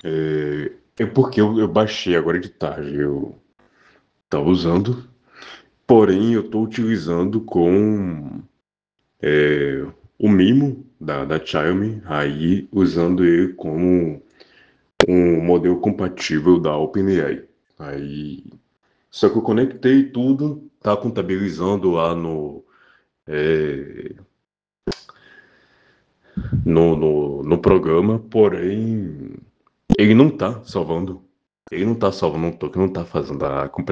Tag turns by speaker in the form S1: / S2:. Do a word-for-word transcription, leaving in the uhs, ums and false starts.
S1: É, é porque eu, eu baixei agora de tarde, eu tava usando, porém eu tô utilizando com é, o Mimo da, da Xiaomi, aí usando ele como um modelo compatível da OpenAI. Aí, só que eu conectei tudo, tá contabilizando lá no, é, no, no, no programa, porém ele não tá salvando. Ele não tá salvando um token, não tá fazendo a